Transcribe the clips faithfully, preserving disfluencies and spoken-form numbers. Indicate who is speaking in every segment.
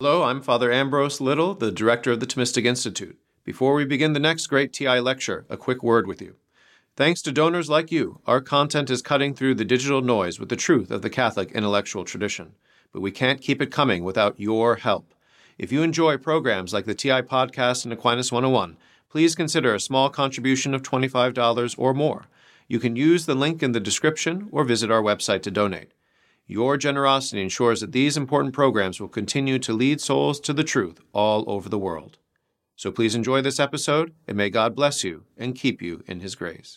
Speaker 1: Hello, I'm Father Ambrose Little, the director of the Thomistic Institute. Before we begin the next great T I lecture, a quick word with you. Thanks to donors like you, our content is cutting through the digital noise with the truth of the Catholic intellectual tradition. But we can't keep it coming without your help. If you enjoy programs like the T I Podcast and Aquinas one oh one, please consider a small contribution of twenty-five dollars or more. You can use the link in the description or visit our website to donate. Your generosity ensures that these important programs will continue to lead souls to the truth all over the world. So please enjoy this episode, and may God bless you and keep you in His grace.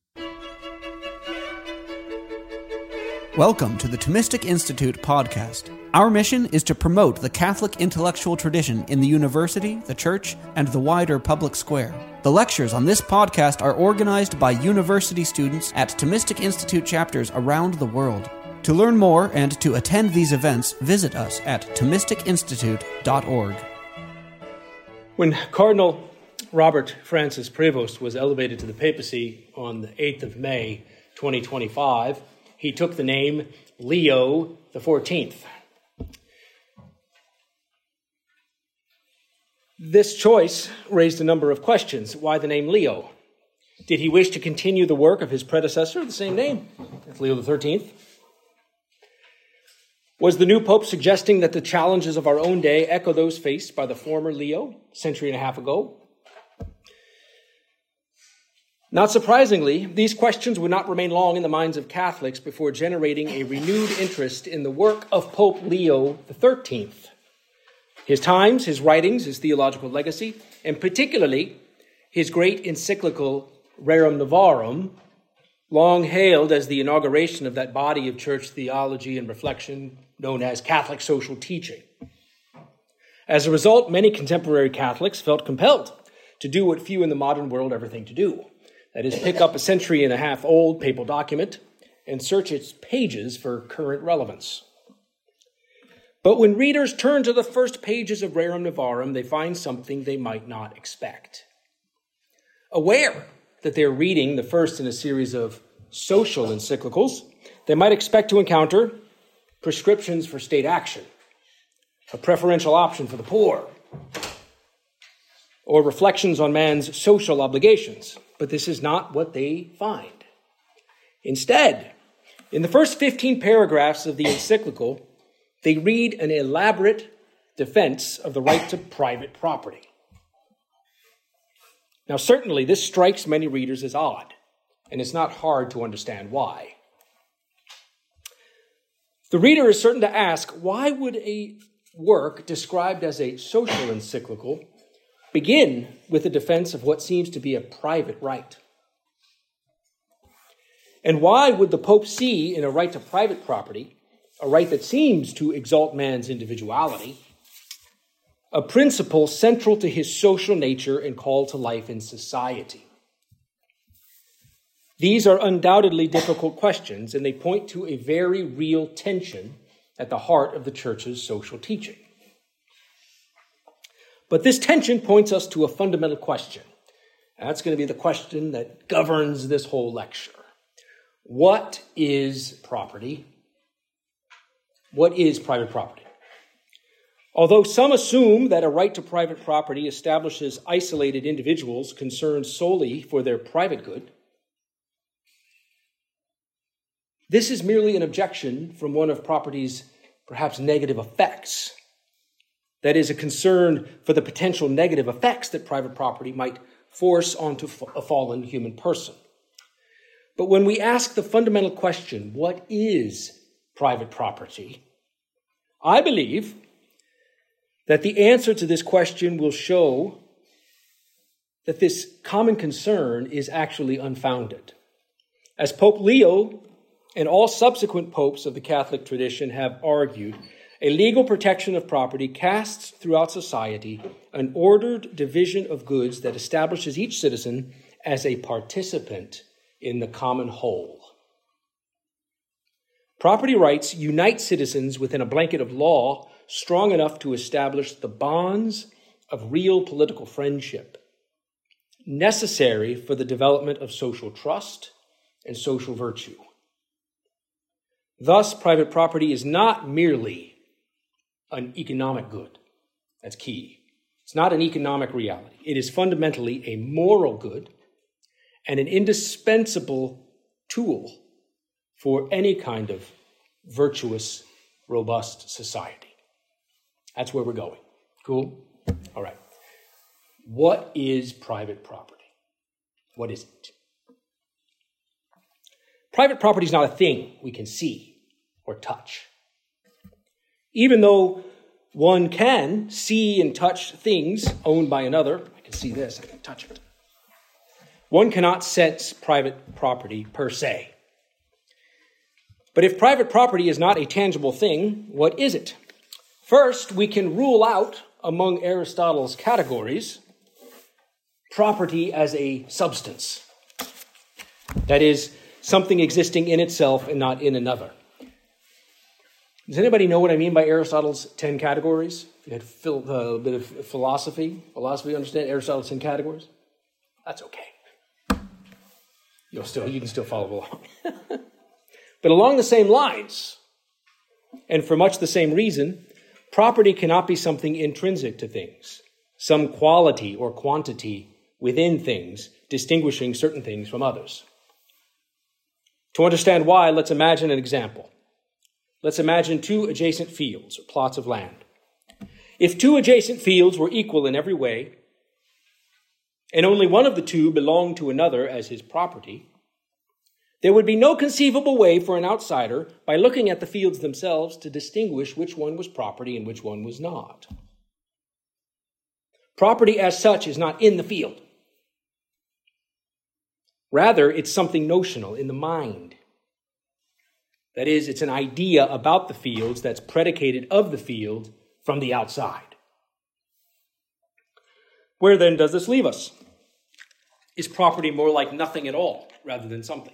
Speaker 2: Welcome to the Thomistic Institute podcast. Our mission is to promote the Catholic intellectual tradition in the university, the church, and the wider public square. The lectures on this podcast are organized by university students at Thomistic Institute chapters around the world. To learn more and to attend these events, visit us at Thomistic Institute dot org.
Speaker 3: When Cardinal Robert Francis Prevost was elevated to the papacy on the eighth of May, twenty twenty-five, he took the name Leo the fourteenth. This choice raised a number of questions. Why the name Leo? Did he wish to continue the work of his predecessor, the same name, as Leo the thirteenth? Was the new pope suggesting that the challenges of our own day echo those faced by the former Leo a century and a half ago? Not surprisingly, these questions would not remain long in the minds of Catholics before generating a renewed interest in the work of Pope Leo the thirteenth. His times, his writings, his theological legacy, and particularly his great encyclical Rerum Novarum, long hailed as the inauguration of that body of church theology and reflection known as Catholic social teaching. As a result, many contemporary Catholics felt compelled to do what few in the modern world ever think to do. That is, pick up a century and a half old papal document and search its pages for current relevance. But when readers turn to the first pages of Rerum Novarum, they find something they might not expect. Aware that they're reading the first in a series of social encyclicals, they might expect to encounter prescriptions for state action, a preferential option for the poor, or reflections on man's social obligations. But this is not what they find. Instead, in the first fifteen paragraphs of the encyclical, they read an elaborate defense of the right to private property. Now, certainly, this strikes many readers as odd, and it's not hard to understand why. The reader is certain to ask, why would a work described as a social encyclical begin with a defense of what seems to be a private right? And why would the Pope see in a right to private property, a right that seems to exalt man's individuality, a principle central to his social nature and call to life in society? These are undoubtedly difficult questions, and they point to a very real tension at the heart of the Church's social teaching. But this tension points us to a fundamental question. And that's going to be the question that governs this whole lecture. What is property? What is private property? Although some assume that a right to private property establishes isolated individuals concerned solely for their private good, this is merely an objection from one of property's perhaps negative effects. That is, a concern for the potential negative effects that private property might force onto a fallen human person. But when we ask the fundamental question, what is private property? I believe that the answer to this question will show that this common concern is actually unfounded. As Pope Leo and all subsequent popes of the Catholic tradition have argued, a legal protection of property casts throughout society an ordered division of goods that establishes each citizen as a participant in the common whole. Property rights unite citizens within a blanket of law strong enough to establish the bonds of real political friendship necessary for the development of social trust and social virtue. Thus, private property is not merely an economic good, That's key. It's not an economic reality. It is fundamentally a moral good and an indispensable tool for any kind of virtuous, robust society. That's where we're going. Cool? All right. What is private property? What is it? Private property is not a thing we can see or touch. Even though one can see and touch things owned by another, I can see this, I can touch it. One cannot sense private property per se. But if private property is not a tangible thing, what is it? First, we can rule out among Aristotle's categories property as a substance. That is, something existing in itself and not in another. Does anybody know what I mean by Aristotle's ten categories? You had phil- uh, a bit of philosophy. Philosophy, understand Aristotle's ten categories? That's okay. You'll still, you can still follow along. But along the same lines, and for much the same reason, property cannot be something intrinsic to things, some quality or quantity within things, distinguishing certain things from others. To understand why, let's imagine an example. Let's imagine two adjacent fields or plots of land. If two adjacent fields were equal in every way, and only one of the two belonged to another as his property, there would be no conceivable way for an outsider, by looking at the fields themselves, to distinguish which one was property and which one was not. Property as such is not in the field. Rather, it's something notional in the mind. That is, it's an idea about the fields that's predicated of the field from the outside. Where then does this leave us? Is property more like nothing at all rather than something?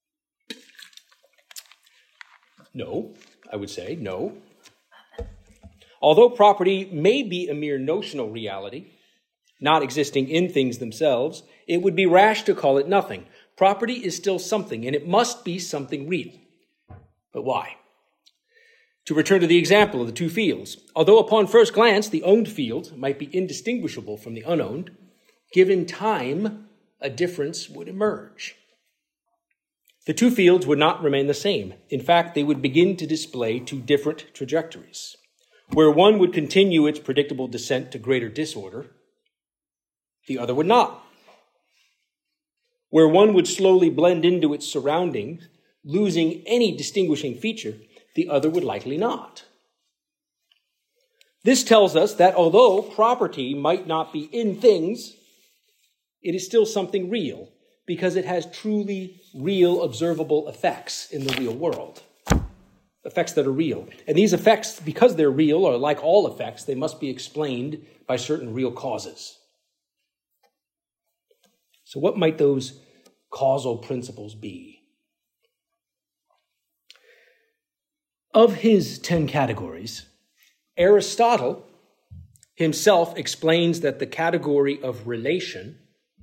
Speaker 3: No, I would say no. Although property may be a mere notional reality, not existing in things themselves, it would be rash to call it nothing. Property is still something, and it must be something real. But why? To return to the example of the two fields, although upon first glance the owned field might be indistinguishable from the unowned, given time, a difference would emerge. The two fields would not remain the same. In fact, they would begin to display two different trajectories, where one would continue its predictable descent to greater disorder, the other would not. Where one would slowly blend into its surroundings, losing any distinguishing feature, the other would likely not. This tells us that although property might not be in things, it is still something real, because it has truly real observable effects in the real world. Effects that are real. And these effects, because they're real, or like all effects, they must be explained by certain real causes. So what might those causal principles be? Of his ten categories, Aristotle himself explains that the category of relation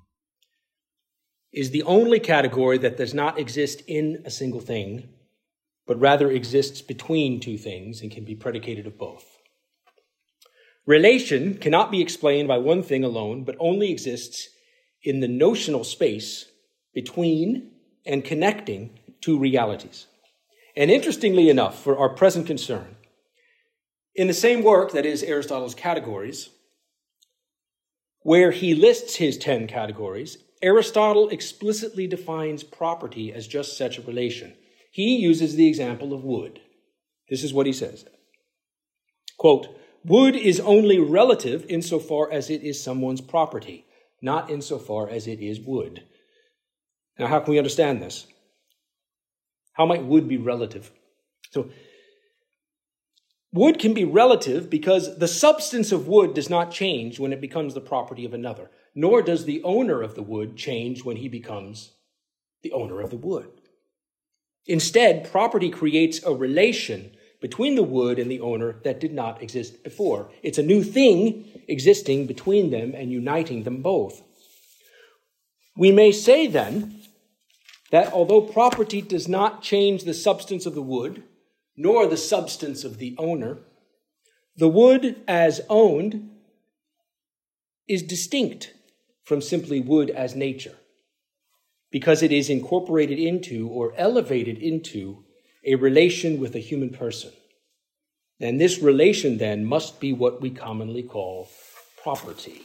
Speaker 3: is the only category that does not exist in a single thing, but rather exists between two things and can be predicated of both. Relation cannot be explained by one thing alone, but only exists in the notional space between and connecting two realities. And interestingly enough, for our present concern, in the same work, that is Aristotle's Categories, where he lists his ten categories, Aristotle explicitly defines property as just such a relation. He uses the example of wood. This is what he says. Quote, "Wood is only relative insofar as it is someone's property, not insofar as it is wood." Now, how can we understand this? How might wood be relative? So, wood can be relative because the substance of wood does not change when it becomes the property of another, nor does the owner of the wood change when he becomes the owner of the wood. Instead, property creates a relation between the wood and the owner that did not exist before. It's a new thing existing between them and uniting them both. We may say then that although property does not change the substance of the wood, nor the substance of the owner, The wood as owned is distinct from simply wood as nature, because it is incorporated into or elevated into a relation with a human person. And this relation then must be what we commonly call property.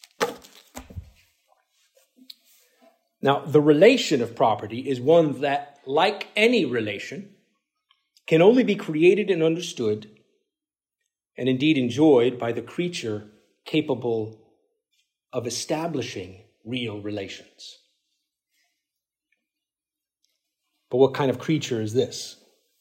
Speaker 3: Now, the relation of property is one that, like any relation, can only be created and understood, and indeed enjoyed by the creature capable of establishing real relations. But what kind of creature is this?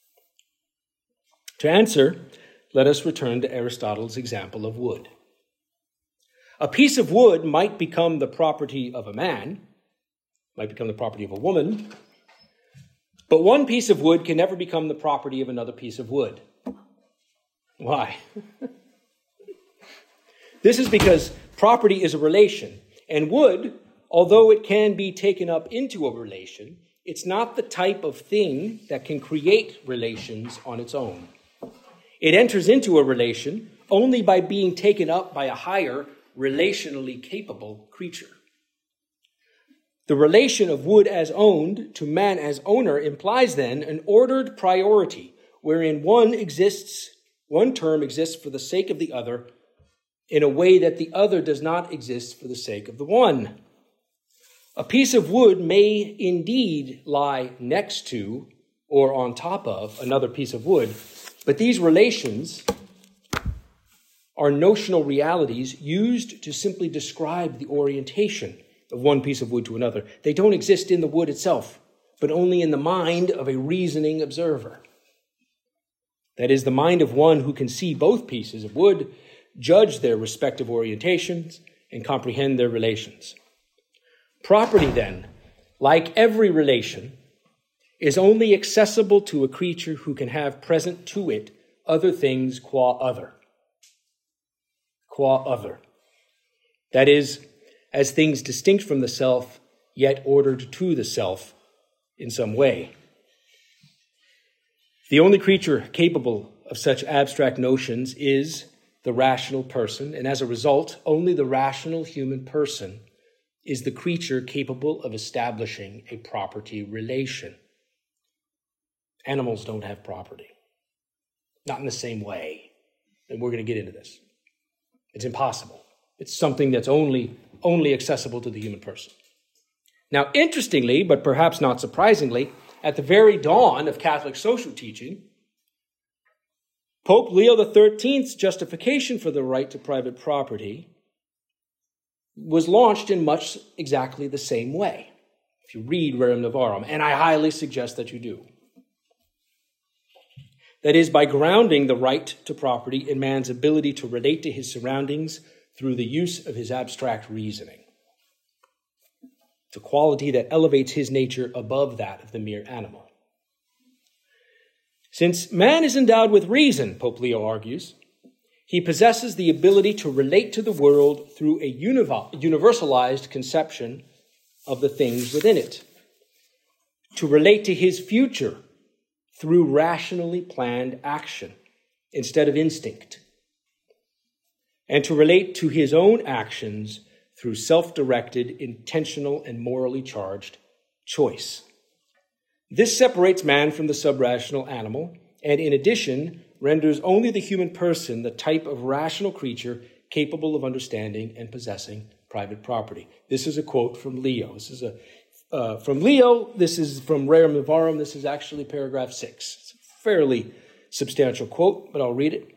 Speaker 3: To answer, let us return to Aristotle's example of wood. A piece of wood might become the property of a man, might become the property of a woman, but one piece of wood can never become the property of another piece of wood. Why? This is because property is a relation, and wood, although it can be taken up into a relation, it's not the type of thing that can create relations on its own. It enters into a relation only by being taken up by a higher, relationally capable creature. The relation of wood as owned to man as owner implies then an ordered priority wherein one exists, one term exists for the sake of the other in a way that the other does not exist for the sake of the one. A piece of wood may indeed lie next to or on top of another piece of wood, but these relations are notional realities used to simply describe the orientation of one piece of wood to another. They don't exist in the wood itself, but only in the mind of a reasoning observer. That is, the mind of one who can see both pieces of wood, judge their respective orientations, and comprehend their relations. Property, then, like every relation, is only accessible to a creature who can have present to it other things qua other. Qua other. That is, as things distinct from the self, yet ordered to the self in some way. The only creature capable of such abstract notions is the rational person, and as a result, only the rational human person is the creature capable of establishing a property relation. Animals don't have property. Not in the same way. And we're going to get into this. It's impossible. It's something that's only, only accessible to the human person. Now, interestingly, but perhaps not surprisingly, at the very dawn of Catholic social teaching, Pope Leo the thirteenth's justification for the right to private property was launched in much exactly the same way. If you read Rerum Novarum, and I highly suggest that you do. That is, by grounding the right to property in man's ability to relate to his surroundings through the use of his abstract reasoning. It's a quality that elevates his nature above that of the mere animal. Since man is endowed with reason, Pope Leo argues, he possesses the ability to relate to the world through a universalized conception of the things within it, to relate to his future through rationally planned action instead of instinct, and to relate to his own actions through self-directed, intentional, and morally charged choice. This separates man from the subrational animal, and in addition, renders only the human person the type of rational creature capable of understanding and possessing private property. This is a quote from Leo. This is a uh, from Leo. This is from Rerum Novarum. This is actually paragraph six. It's a fairly substantial quote, but I'll read it.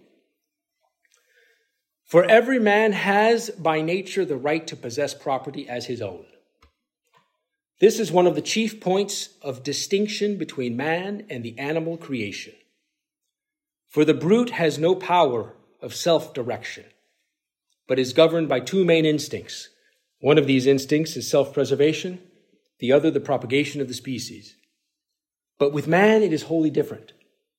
Speaker 3: For every man has by nature the right to possess property as his own. This is one of the chief points of distinction between man and the animal creation. For the brute has no power of self-direction, but is governed by two main instincts. One of these instincts is self-preservation, the other the propagation of the species. But with man, it is wholly different.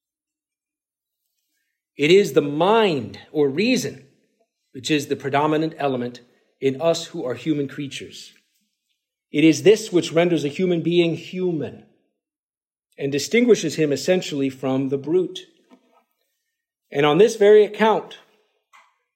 Speaker 3: It is the mind or reason which is the predominant element in us who are human creatures. It is this which renders a human being human and distinguishes him essentially from the brute. And on this very account,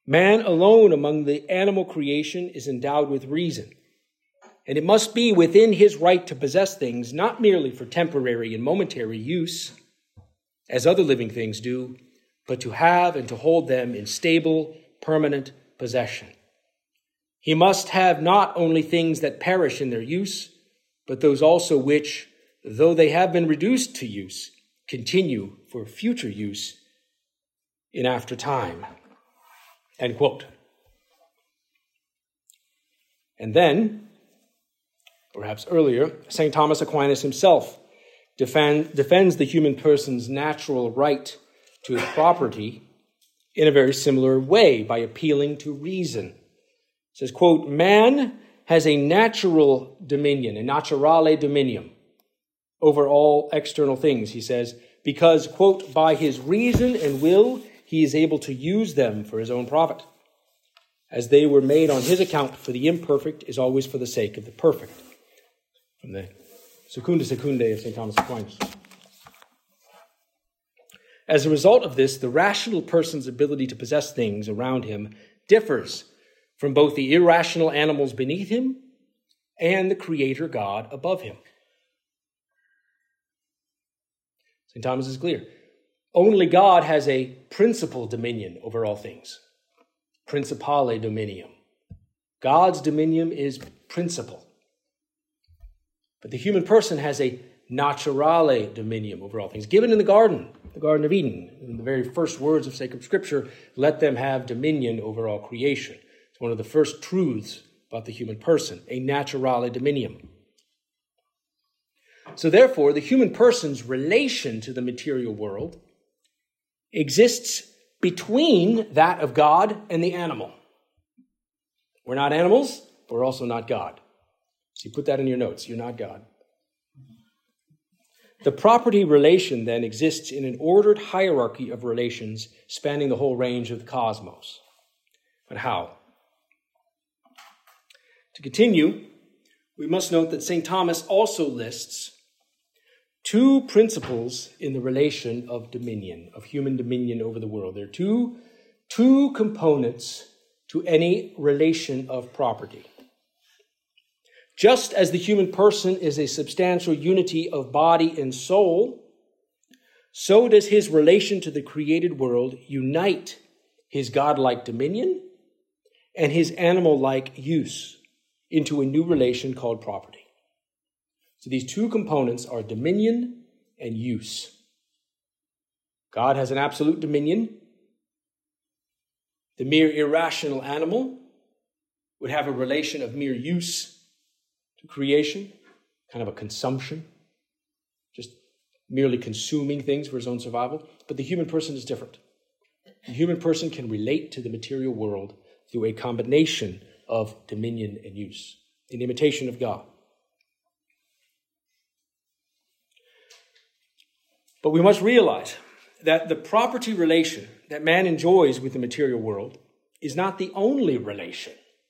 Speaker 3: Man alone among the animal creation is endowed with reason, and it must be within his right to possess things, not merely for temporary and momentary use, as other living things do, but to have and to hold them in stable, permanent possession. He must have not only things that perish in their use, but those also which, though they have been reduced to use, continue for future use in after time. End quote. And then, perhaps earlier, Saint Thomas Aquinas himself defend, defends the human person's natural right to his property in a very similar way by appealing to reason. He says, quote, man has a natural dominion, a naturale dominium, over all external things, he says, because, quote, by his reason and will, he is able to use them for his own profit, as they were made on his account, for the imperfect is always for the sake of the perfect. From the Secunda Secundae of Saint Thomas Aquinas. As a result of this, the rational person's ability to possess things around him differs from both the irrational animals beneath him and the Creator God above him. Saint Thomas is clear. Only God has a principal dominion over all things. Principale dominium. God's dominion is principal. But the human person has a naturale dominium over all things, given in the garden, the Garden of Eden. In the very first words of sacred scripture, let them have dominion over all creation. It's one of the first truths about the human person, a naturale dominium. So therefore, the human person's relation to the material world exists between that of God and the animal. We're not animals, but we're also not God. So you put that in your notes. You're not God. The property relation then exists in an ordered hierarchy of relations spanning the whole range of the cosmos. But how? To continue, we must note that Saint Thomas also lists two principles in the relation of dominion, of human dominion over the world. There are two, two components to any relation of property. Just as the human person is a substantial unity of body and soul, so does his relation to the created world unite his godlike dominion and his animal-like use into a new relation called property. So these two components are dominion and use. God has an absolute dominion. The mere irrational animal would have a relation of mere use to creation, kind of a consumption, just merely consuming things for his own survival. But the human person is different. The human person can relate to the material world through a combination of dominion and use, in imitation of God. But we must realize that the property relation that man enjoys with the material world is not the only relation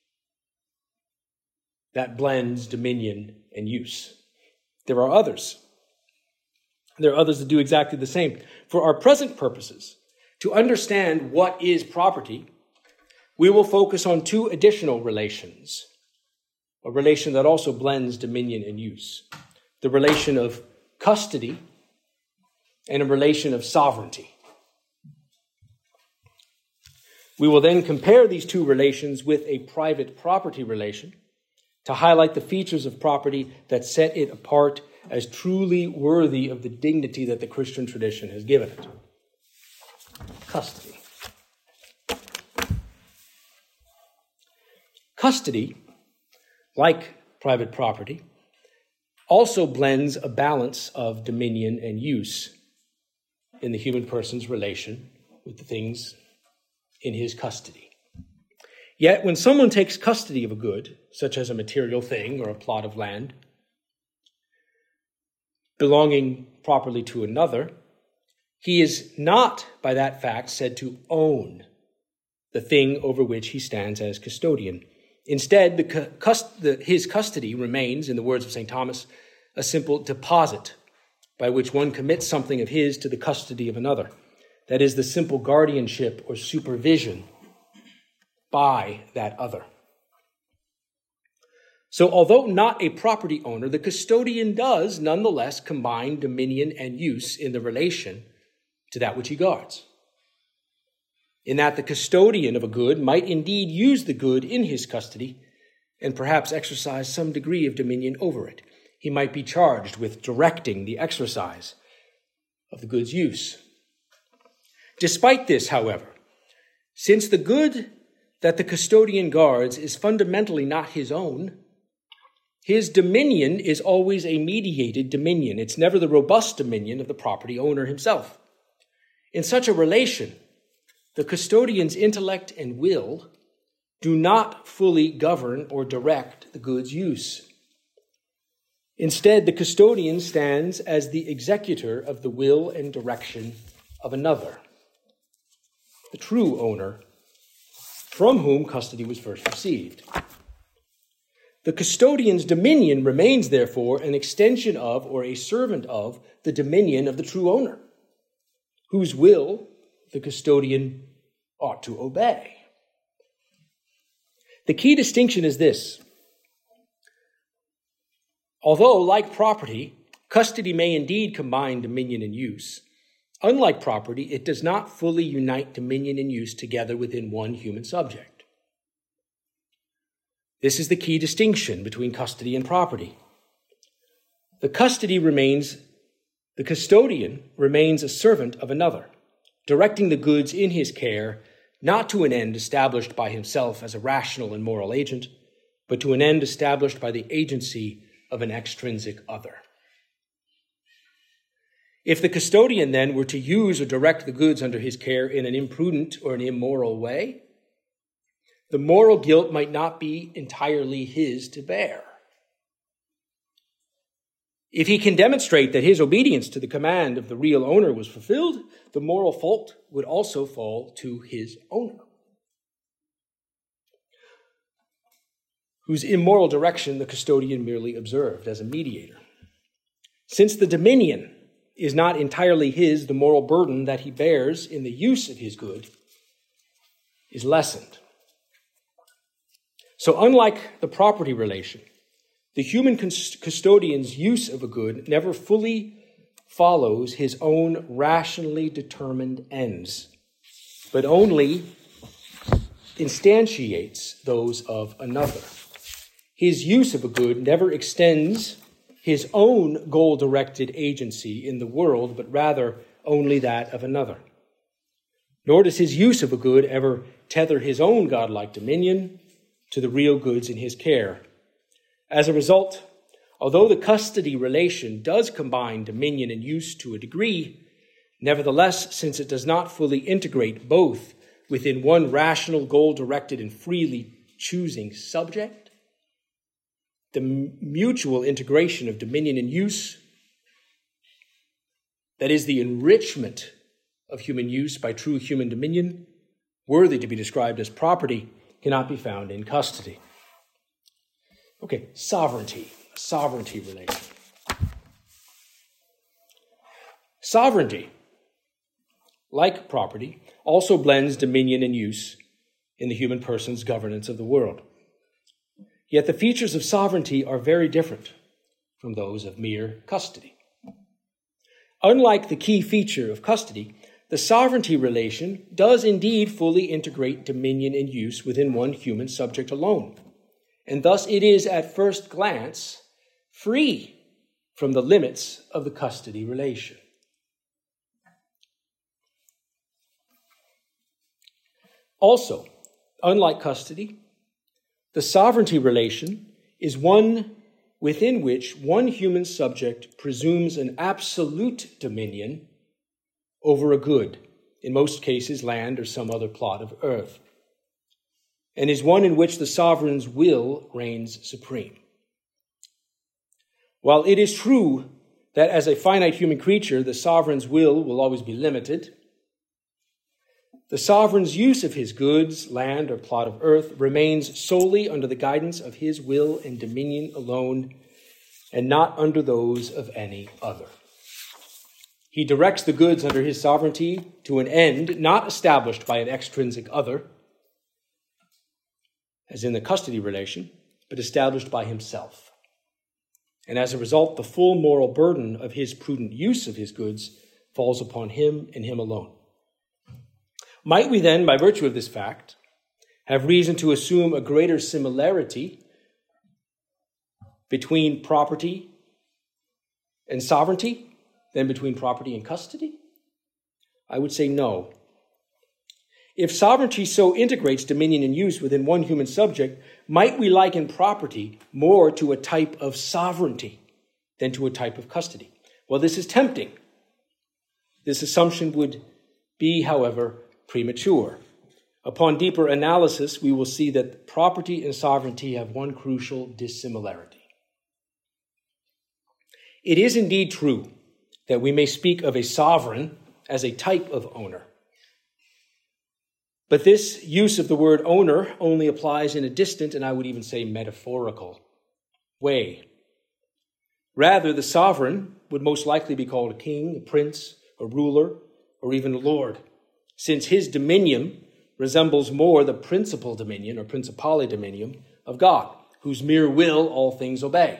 Speaker 3: that blends dominion and use. There are others. There are others that do exactly the same. For our present purposes, to understand what is property, we will focus on two additional relations, a relation that also blends dominion and use, the relation of custody and a relation of sovereignty. We will then compare these two relations with a private property relation to highlight the features of property that set it apart as truly worthy of the dignity that the Christian tradition has given it. Custody. Custody, like private property, also blends a balance of dominion and use in the human person's relation with the things in his custody. Yet when someone takes custody of a good, such as a material thing or a plot of land, belonging properly to another, he is not by that fact said to own the thing over which he stands as custodian. Instead, the, cust- the, his custody remains, in the words of Saint Thomas, a simple deposit by which one commits something of his to the custody of another. That is the simple guardianship or supervision by that other. So although not a property owner, the custodian does nonetheless combine dominion and use in the relation to that which he guards. In that the custodian of a good might indeed use the good in his custody and perhaps exercise some degree of dominion over it. He might be charged with directing the exercise of the good's use. Despite this, however, since the good that the custodian guards is fundamentally not his own, his dominion is always a mediated dominion. It's never the robust dominion of the property owner himself. In such a relation, the custodian's intellect and will do not fully govern or direct the good's use. Instead, the custodian stands as the executor of the will and direction of another, the true owner, from whom custody was first received. The custodian's dominion remains, therefore, an extension of or a servant of the dominion of the true owner, whose will the custodian ought to obey. The key distinction is this. Although, like property, custody may indeed combine dominion and use, unlike property, it does not fully unite dominion and use together within one human subject. This is the key distinction between custody and property. The custody remains, the custodian remains a servant of another, directing the goods in his care, not to an end established by himself as a rational and moral agent, but to an end established by the agency of an extrinsic other. If the custodian then were to use or direct the goods under his care in an imprudent or an immoral way, the moral guilt might not be entirely his to bear. If he can demonstrate that his obedience to the command of the real owner was fulfilled, the moral fault would also fall to his owner, whose immoral direction the custodian merely observed as a mediator. Since the dominion is not entirely his, the moral burden that he bears in the use of his good is lessened. So unlike the property relation, the human custodian's use of a good never fully follows his own rationally determined ends, but only instantiates those of another. His use of a good never extends his own goal-directed agency in the world, but rather only that of another. Nor does his use of a good ever tether his own godlike dominion to the real goods in his care. As a result, although the custody relation does combine dominion and use to a degree, nevertheless, since it does not fully integrate both within one rational, goal-directed, and freely choosing subject, the mutual integration of dominion and use, that is, the enrichment of human use by true human dominion, worthy to be described as property, cannot be found in custody. Okay, sovereignty, sovereignty relation. Sovereignty, like property, also blends dominion and use in the human person's governance of the world. Yet the features of sovereignty are very different from those of mere custody. Unlike the key feature of custody, the sovereignty relation does indeed fully integrate dominion and use within one human subject alone, and thus it is at first glance free from the limits of the custody relation. Also, unlike custody, the sovereignty relation is one within which one human subject presumes an absolute dominion over a good, in most cases land or some other plot of earth, and is one in which the sovereign's will reigns supreme. While it is true that as a finite human creature, the sovereign's will will always be limited, the sovereign's use of his goods, land, or plot of earth remains solely under the guidance of his will and dominion alone, and not under those of any other. He directs the goods under his sovereignty to an end not established by an extrinsic other, as in the custody relation, but established by himself. And as a result, the full moral burden of his prudent use of his goods falls upon him and him alone. Might we then, by virtue of this fact, have reason to assume a greater similarity between property and sovereignty than between property and custody? I would say no. If sovereignty so integrates dominion and use within one human subject, might we liken property more to a type of sovereignty than to a type of custody? Well, this is tempting. This assumption would be, however, premature. Upon deeper analysis, we will see that property and sovereignty have one crucial dissimilarity. It is indeed true that we may speak of a sovereign as a type of owner. But this use of the word owner only applies in a distant, and I would even say metaphorical, way. Rather, the sovereign would most likely be called a king, a prince, a ruler, or even a lord, since his dominion resembles more the principal dominion, or principale dominium, of God, whose mere will all things obey.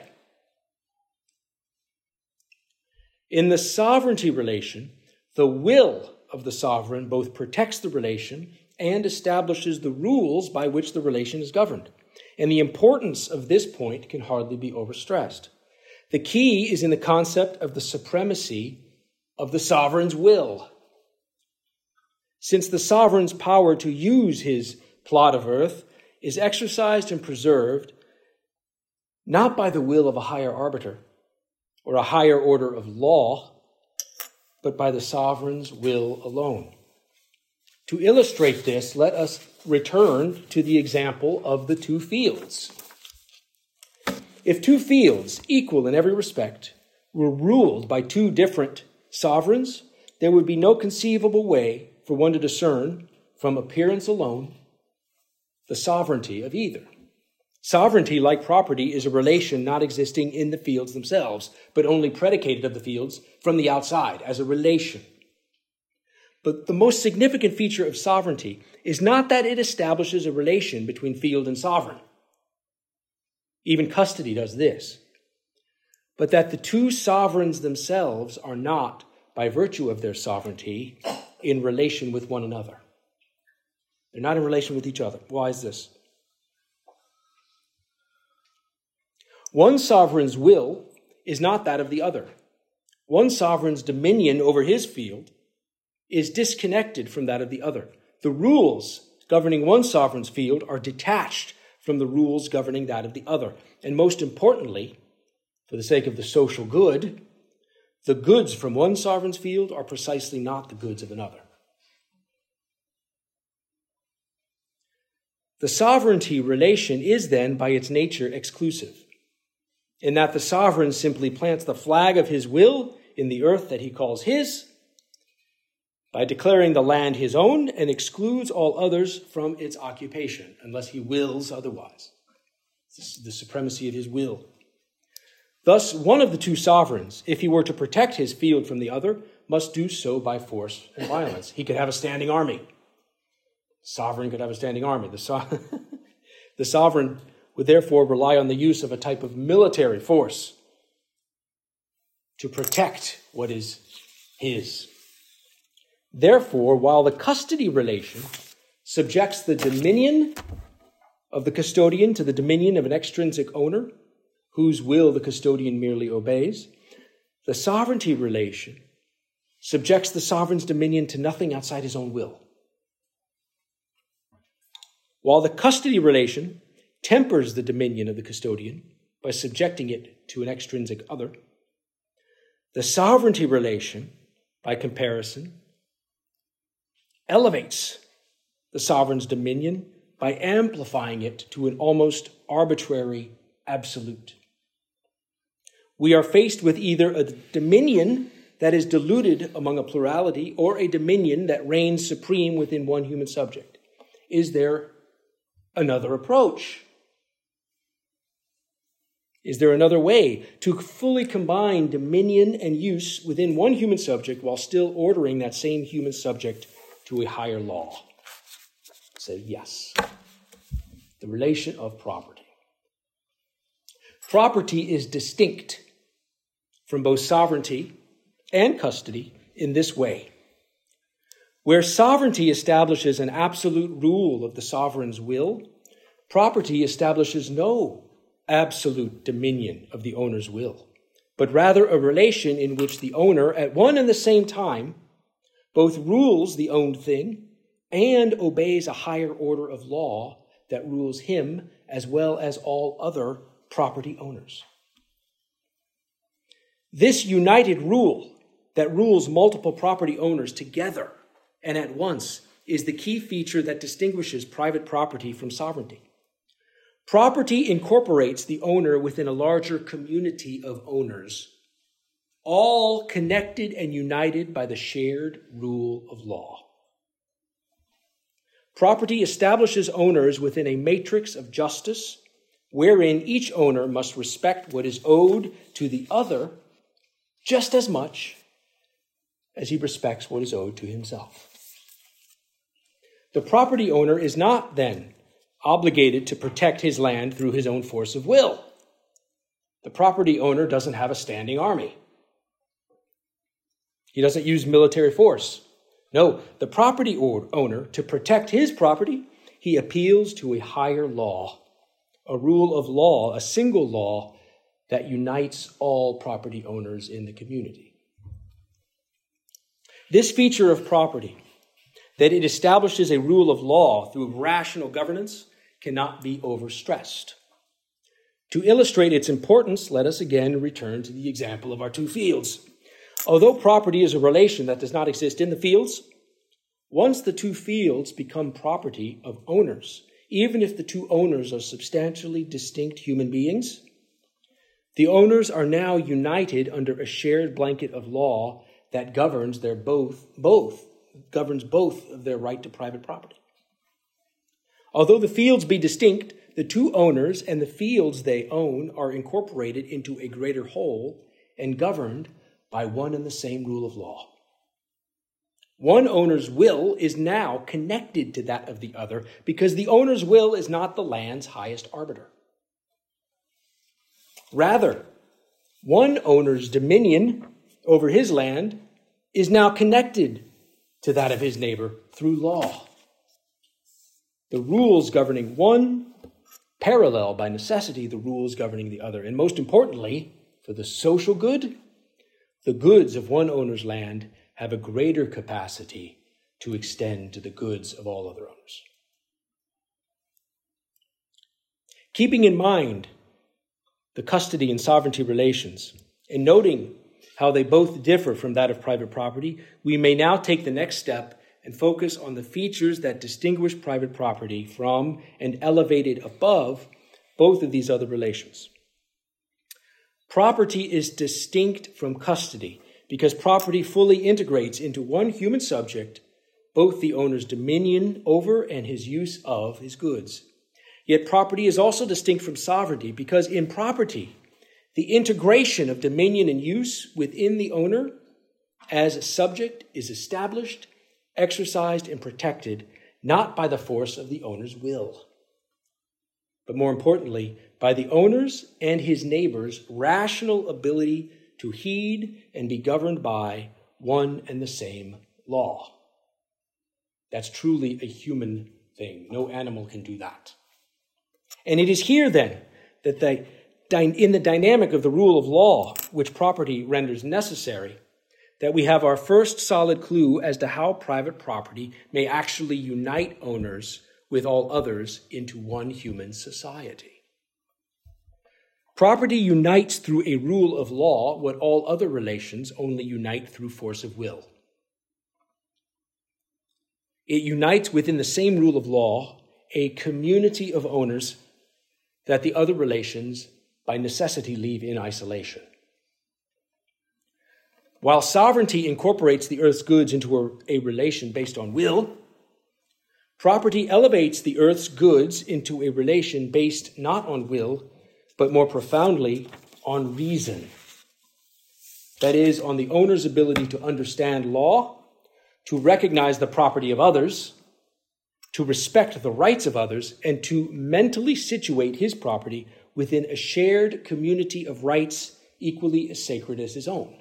Speaker 3: In the sovereignty relation, the will of the sovereign both protects the relation and establishes the rules by which the relation is governed. And the importance of this point can hardly be overstressed. The key is in the concept of the supremacy of the sovereign's will. Since the sovereign's power to use his plot of earth is exercised and preserved not by the will of a higher arbiter or a higher order of law, but by the sovereign's will alone. To illustrate this, let us return to the example of the two fields. If two fields, equal in every respect, were ruled by two different sovereigns, there would be no conceivable way for one to discern, from appearance alone, the sovereignty of either. Sovereignty, like property, is a relation not existing in the fields themselves, but only predicated of the fields from the outside as a relation. But the most significant feature of sovereignty is not that it establishes a relation between field and sovereign. Even custody does this. But that the two sovereigns themselves are not, by virtue of their sovereignty, in relation with one another. They're not in relation with each other. Why is this? One sovereign's will is not that of the other. One sovereign's dominion over his field is disconnected from that of the other. The rules governing one sovereign's field are detached from the rules governing that of the other. And most importantly, for the sake of the social good, the goods from one sovereign's field are precisely not the goods of another. The sovereignty relation is then, by its nature, exclusive, in that the sovereign simply plants the flag of his will in the earth that he calls his, by declaring the land his own, and excludes all others from its occupation, unless he wills otherwise. This is the supremacy of his will. Thus, one of the two sovereigns, if he were to protect his field from the other, must do so by force and violence. He could have a standing army. The sovereign could have a standing army. The, so- the sovereign would therefore rely on the use of a type of military force to protect what is his. Therefore, while the custody relation subjects the dominion of the custodian to the dominion of an extrinsic owner, whose will the custodian merely obeys, the sovereignty relation subjects the sovereign's dominion to nothing outside his own will. While the custody relation tempers the dominion of the custodian by subjecting it to an extrinsic other, the sovereignty relation, by comparison, elevates the sovereign's dominion by amplifying it to an almost arbitrary absolute. We are faced with either a dominion that is diluted among a plurality or a dominion that reigns supreme within one human subject. Is there another approach? Is there another way to fully combine dominion and use within one human subject while still ordering that same human subject to a higher law? Say yes. the relation of property. Property is distinct from both sovereignty and custody in this way. Where sovereignty establishes an absolute rule of the sovereign's will, property establishes no absolute dominion of the owner's will, but rather a relation in which the owner, at one and the same time, both rules the owned thing and obeys a higher order of law that rules him as well as all other property owners. This united rule that rules multiple property owners together and at once is the key feature that distinguishes private property from sovereignty. Property incorporates the owner within a larger community of owners, all connected and united by the shared rule of law. Property establishes owners within a matrix of justice, wherein each owner must respect what is owed to the other just as much as he respects what is owed to himself. The property owner is not, then, obligated to protect his land through his own force of will. The property owner doesn't have a standing army. He doesn't use military force. No, the property owner, to protect his property, he appeals to a higher law, a rule of law, a single law that unites all property owners in the community. This feature of property, that it establishes a rule of law through rational governance, cannot be overstressed. To illustrate its importance, let us again return to the example of our two fields. Although property is a relation that does not exist in the fields, once the two fields become property of owners, even if the two owners are substantially distinct human beings, the owners are now united under a shared blanket of law that governs their both, both, governs both of their right to private property. Although the fields be distinct, the two owners and the fields they own are incorporated into a greater whole and governed by one and the same rule of law. One owner's will is now connected to that of the other because the owner's will is not the land's highest arbiter. Rather, one owner's dominion over his land is now connected to that of his neighbor through law. The rules governing one parallel by necessity the rules governing the other. And most importantly, for the social good, the goods of one owner's land have a greater capacity to extend to the goods of all other owners. Keeping in mind the custody and sovereignty relations, and noting how they both differ from that of private property, we may now take the next step and focus on the features that distinguish private property from and elevate it above both of these other relations. Property is distinct from custody because property fully integrates into one human subject both the owner's dominion over and his use of his goods. Yet property is also distinct from sovereignty because in property, the integration of dominion and use within the owner as a subject is established, exercised, and protected not by the force of the owner's will, but more importantly, by the owner's and his neighbor's rational ability to heed and be governed by one and the same law. That's truly a human thing. No animal can do that. And it is here then that the, in the dynamic of the rule of law, which property renders necessary, that we have our first solid clue as to how private property may actually unite owners with all others into one human society. Property unites through a rule of law what all other relations only unite through force of will. It unites within the same rule of law a community of owners that the other relations by necessity leave in isolation. While sovereignty incorporates the earth's goods into a, a relation based on will, property elevates the earth's goods into a relation based not on will, but more profoundly on reason. That is, on the owner's ability to understand law, to recognize the property of others, to respect the rights of others, and to mentally situate his property within a shared community of rights equally as sacred as his own.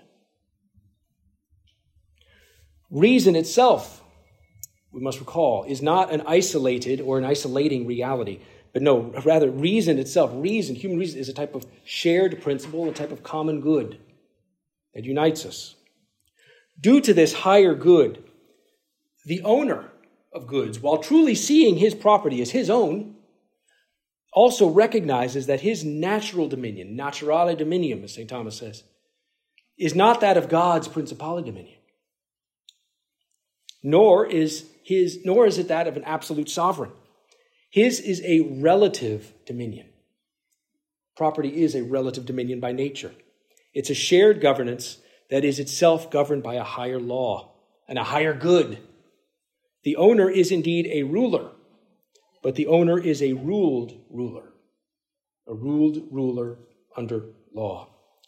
Speaker 3: Reason itself, we must recall, is not an isolated or an isolating reality, but no, rather reason itself, reason, human reason, is a type of shared principle, a type of common good that unites us. Due to this higher good, the owner of goods, while truly seeing his property as his own, also recognizes that his natural dominion, naturale dominium, as Saint Thomas says, is not that of God's principale dominion, nor is his, nor is it that of an absolute sovereign. His is a relative dominion. Property is a relative dominion by nature. It's a shared governance that is itself governed by a higher law and a higher good. The owner is indeed a ruler, but the owner is a ruled ruler, a ruled ruler under law.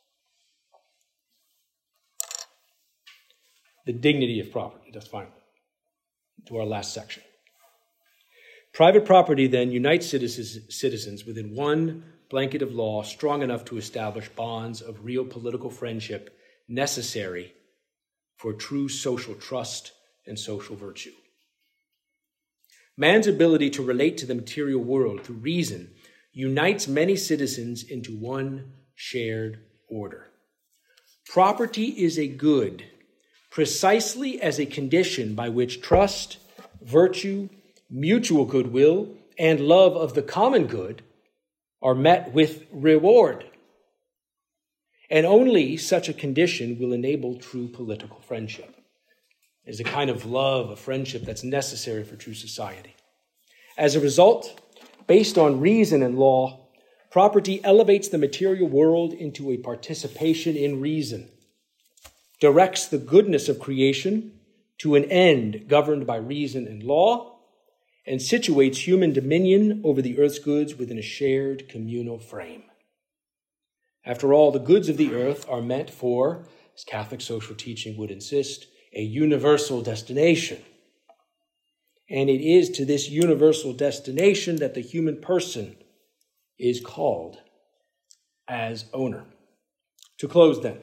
Speaker 3: The dignity of property, that's finally to our last section. Private property then unites citizens within one blanket of law strong enough to establish bonds of real political friendship necessary for true social trust and social virtue. Man's ability to relate to the material world through reason unites many citizens into one shared order. Property is a good precisely as a condition by which trust, virtue, mutual goodwill, and love of the common good are met with reward. And only such a condition will enable true political friendship. It is a kind of love, a friendship that's necessary for true society. As a result, based on reason and law, property elevates the material world into a participation in reason, directs the goodness of creation to an end governed by reason and law, and situates human dominion over the earth's goods within a shared communal frame. After all, the goods of the earth are meant for, as Catholic social teaching would insist, a universal destination. And it is to this universal destination that the human person is called as owner. To close then,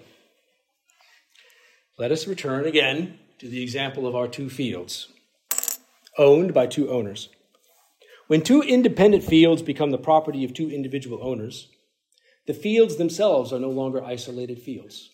Speaker 3: let us return again to the example of our two fields, owned by two owners. When two independent fields become the property of two individual owners, the fields themselves are no longer isolated fields.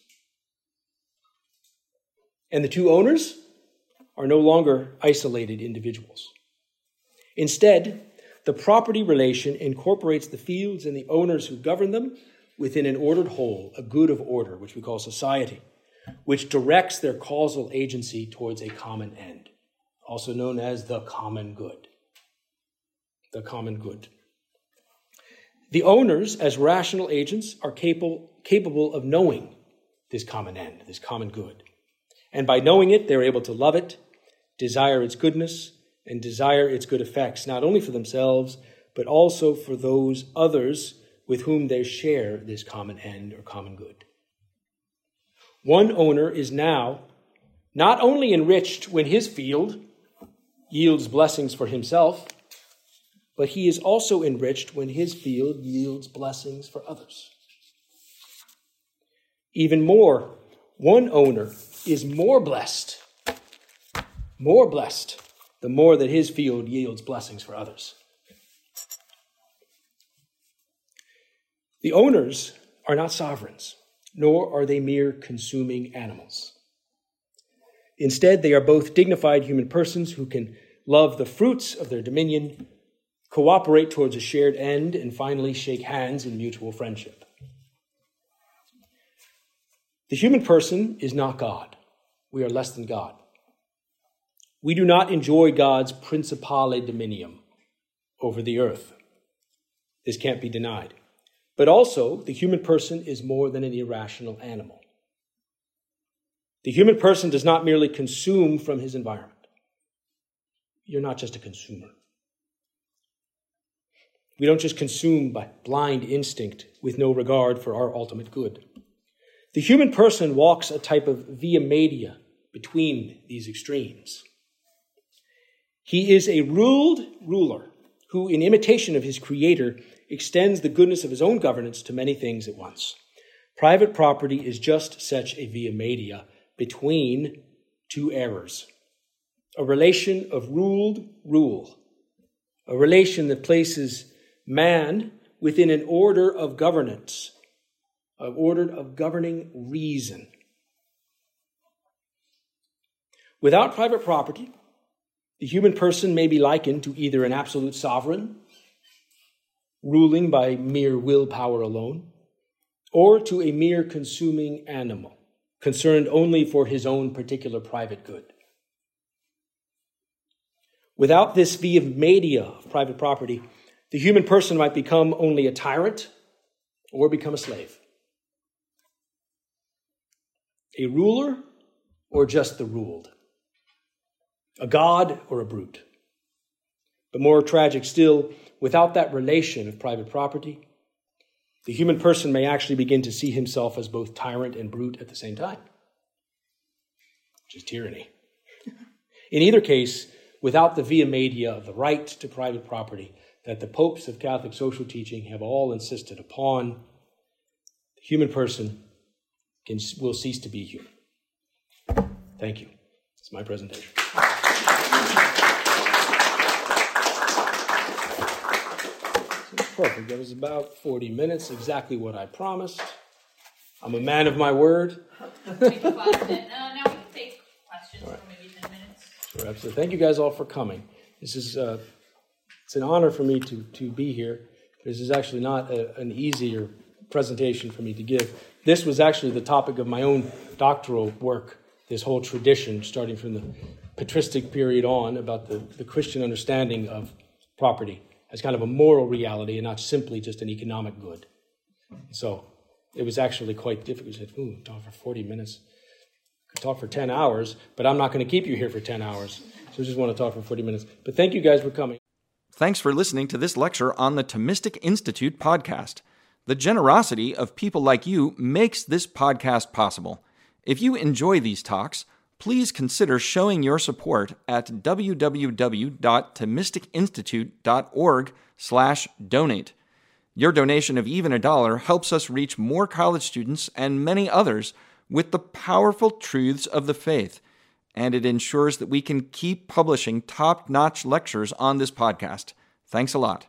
Speaker 3: And the two owners are no longer isolated individuals. Instead, the property relation incorporates the fields and the owners who govern them within an ordered whole, a good of order, which we call society, which directs their causal agency towards a common end, also known as the common good. The common good. The owners, as rational agents, are capable, capable of knowing this common end, this common good. And by knowing it, they're able to love it, desire its goodness, and desire its good effects, not only for themselves, but also for those others with whom they share this common end or common good. One owner is now not only enriched when his field yields blessings for himself, but he is also enriched when his field yields blessings for others. Even more, one owner is more blessed, more blessed, the more that his field yields blessings for others. The owners are not sovereigns, nor are they mere consuming animals. Instead, they are both dignified human persons who can love the fruits of their dominion, cooperate towards a shared end, and finally shake hands in mutual friendship. The human person is not God. We are less than God. We do not enjoy God's principale dominium over the earth. This can't be denied. But also, the human person is more than an irrational animal. The human person does not merely consume from his environment. You're not just a consumer. We don't just consume by blind instinct with no regard for our ultimate good. The human person walks a type of via media between these extremes. He is a ruled ruler who, in imitation of his creator, extends the goodness of his own governance to many things at once. Private property is just such a via media between two errors. A relation of ruled rule. A relation that places man within an order of governance, an order of governing reason. Without private property, the human person may be likened to either an absolute sovereign, ruling by mere willpower alone, or to a mere consuming animal, concerned only for his own particular private good. Without this via media of private property, the human person might become only a tyrant or become a slave. A ruler or just the ruled. A god or a brute. But more tragic still, without that relation of private property, the human person may actually begin to see himself as both tyrant and brute at the same time, which is tyranny. In either case, without the via media of the right to private property that the popes of Catholic social teaching have all insisted upon, the human person can, will cease to be human. Thank you. That's my presentation. Perfect. That was about forty minutes, exactly what I promised. I'm a man of my word.
Speaker 4: Take five minutes. Uh, now we can take questions right. For maybe ten minutes.
Speaker 3: Sure, absolutely. Thank you guys all for coming. This is uh, it's an honor for me to to be here. This is actually not a, an easier presentation for me to give. This was actually the topic of my own doctoral work. This whole tradition, starting from the patristic period on, about the, the Christian understanding of property as kind of a moral reality and not simply just an economic good. So it was actually quite difficult. I said, ooh, talk for forty minutes. I could talk for ten hours, but I'm not going to keep you here for ten hours. So I just want to talk for forty minutes. But thank you guys for coming.
Speaker 5: Thanks for listening to this lecture on the Thomistic Institute podcast. The generosity of people like you makes this podcast possible. If you enjoy these talks, please consider showing your support at w w w dot thomistic institute dot org slash donate. Your donation of even a dollar helps us reach more college students and many others with the powerful truths of the faith, and it ensures that we can keep publishing top-notch lectures on this podcast. Thanks a lot.